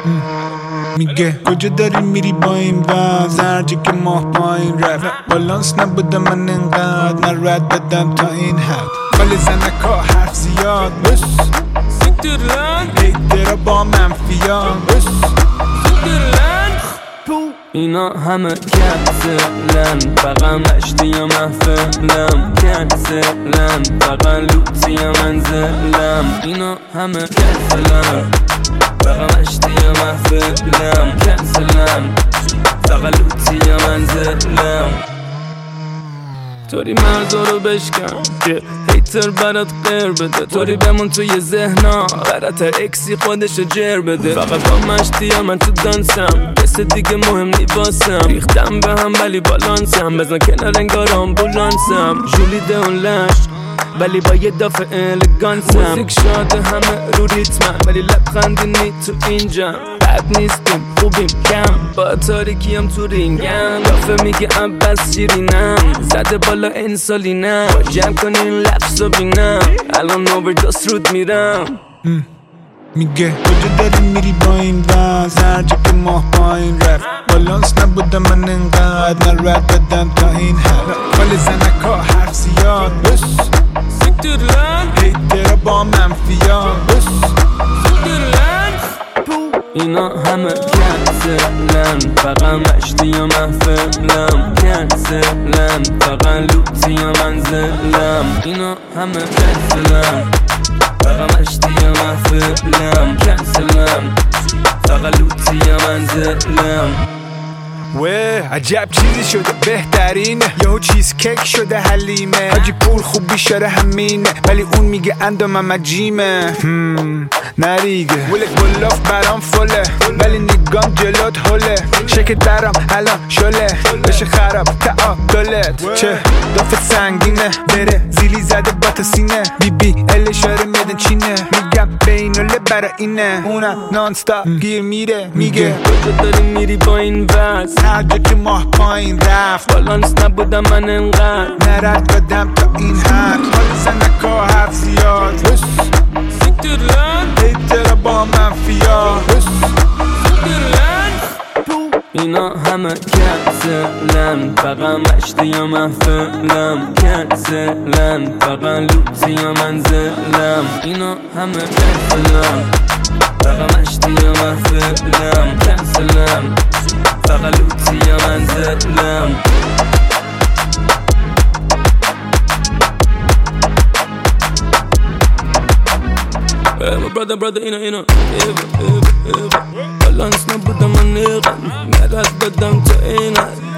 میگه کجا داری میری با این وضع هرجا که ماه پایین رفت بالانس نبوده من اینقدر من رد بدم تا این حد ولی زنکا حرف زیاد بس هیترا با منفیان بس اینا همه کنسلن فقط مشتی یا محفلم کنسلن فقط لوتی یا منزلم اینا همه کنسلن فقط مشتی یا محفلم کنسلن فقط لوتی یا منزلم طوری مرزا رو بشکن که هیتر برات غیر بده طوری بمون توی ذهنا براتر اکسی خودشو جر بده فقط با مشتی یا من تو دانسم کس دیگه مهم نی واسم ریختم به هم ولی بالانسم بزن کنار انگار آمبولانسم جولیده اون لش ولی با یه دافع الگانسم موزیک شاده همه رو ریتمن ولی لبخندی نی تو اینجا بد نیستیم خوبیم کم با تاریکی هم تو رینگم دافع میگه عباس شیرینم زده بالا انسالینم جمع کنین لفظ رو بینم الان اووردوس رود میرم میگه کجا داری میری با این وضع هرجا که ماه پایین رفت بالانس نبوده من اینقدر من رد بدم تا این حد ولی زنکا حرف زیاد بس هیترا با منفیان بس اینا همه کنسلن فقط مشتی یا محفلم کنسلن فقط لوتی یا منزلم اینا همه کنسلن فقط مشتی یا محفلم کنسلن فقط لوتی یا منزلم عجب چیزی شده بهترینه یهو چیز کیک شده حلیمه حاجی پول خوب بیشاره همینه ولی اون میگه اندامم عجیمه نریگه ول گلاف برام فله ولی نگام جلوت هله شکت برام الان شله بشه خراب تعادلت چه دافت سنگینه بره زیلی زده با تا سینه بی ال اشاره میدن چینه میگم بینوله برا اینه اونم نانستا گیر میره میگه کجا داری میری با این وز هرجا که ماه پایین رفت بالانس نبودم من انقدر نرد بدم تا این حد حال زنکا حرف زیاد بس هیترا با منفیا بس اینا همه کنسلن فقط مشتی یا محفلم کنسلن فقط لوتی یا منزلم اینا همه کنسلن فقط مشتی یا محفلم کنسلن فقط لوتی یا منزلم brother اینا بالانس نبودم من نیغم نرد بدم تا این